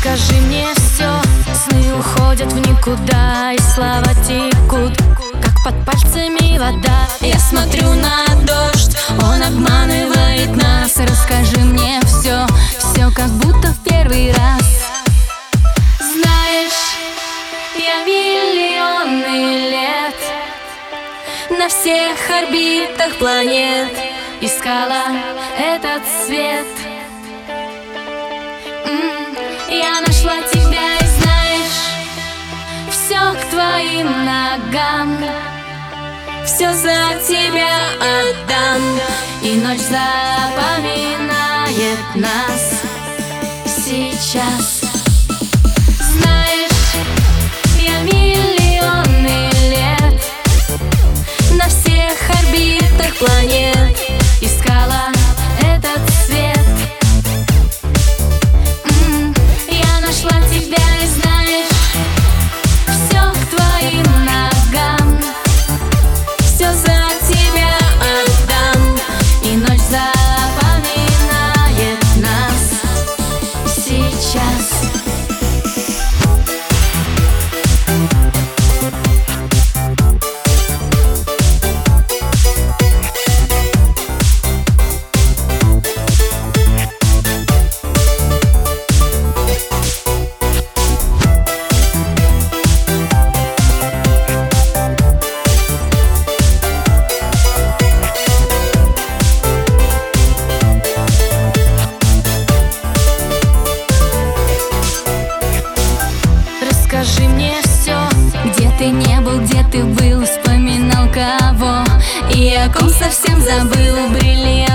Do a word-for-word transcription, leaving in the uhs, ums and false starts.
Расскажи мне все. Сны уходят в никуда, и слова текут, как под пальцами вода. Я смотрю на дождь, он обманывает нас. Расскажи мне все, все как будто в первый раз. Знаешь, я миллионы лет на всех орбитах планет искала этот свет. М-м, я нашла тебя, и знаешь, все к твоим ногам, все за тебя отдам. И ночь запоминает нас сейчас. Знаешь, я миллионы лет на всех орбитах планет искала этот свет. М-м, я нашла тебя, и знаешь, все к твоим ногам, все за тебя отдам. И ночь запоминает нас сейчас. Скажи мне все, где ты не был, где ты был, вспоминал кого, и о ком совсем забыл. Бриллиант